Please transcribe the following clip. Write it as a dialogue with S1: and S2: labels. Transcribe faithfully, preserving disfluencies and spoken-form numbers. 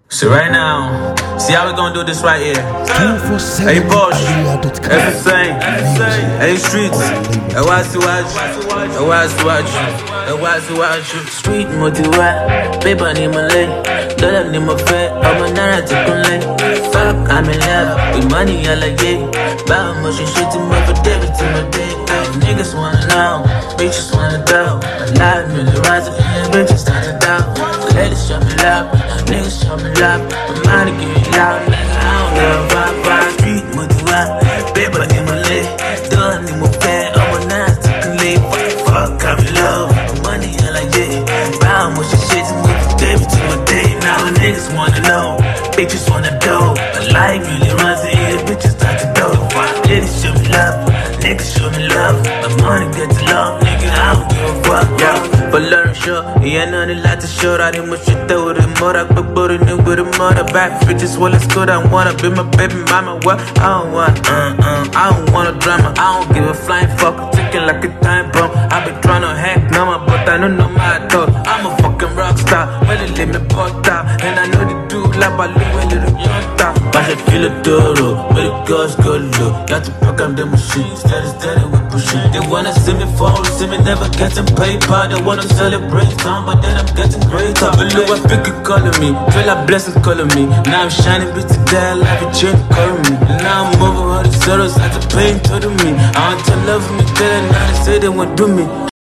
S1: So right now, see how we gonna do this right here. Hey Bosch, everything, hey Streets, I watch you watch, I watch you watch, I watch you watch. Street motiva, paper ni malay, dollar ni mafe, I'm a nana to play. Fuck, I'm in love with money, I like it. Buy motion shit to my for David to my day. Niggas wanna know, bitches wanna know. A lot really rising, bitches start to doubt. Ladies show me love, niggas show me love. My money get loud, nigga, I don't give a fuck. Fuck, street motiva, paper in my leg, dollar in my fat, I'm a nice to play. Fuck, I'm in love, money I like it. Buy motion shit to my for David to my day. Now the niggas wanna know, bitches wanna know. A life really rising, yeah, bitches start to know. Ladies show me love, niggas show me love. My money get to love, nigga, I don't give a fuck. Yeah, but learn sure, yeah, nothing like to show. I didn't much shit with it more. I put booty new with a mother back. Bitches, well, it's good. I wanna be my baby mama. What? I don't want, uh, uh, I don't want a drama. I don't give a flying fuck. Ticking like a time bomb. I been tryna hack number, but I don't know my thought. I'm a fucking rock star. Well, it let me put out. And I know the dude like my little little young star. I should feel a duro, but it goes good look. Got to pick up the machines, steady, steady with pushing. They wanna see me fall, see me never getting paper. They wanna celebrate time, but then I'm getting greater. Below I pick it calling me, feel like blessings calling me. Now I'm shining, bitch to die, like a chain calling me. And now I'm over all the sorrows, I had to pain to me. I want to love me, tell them now they say they won't do me.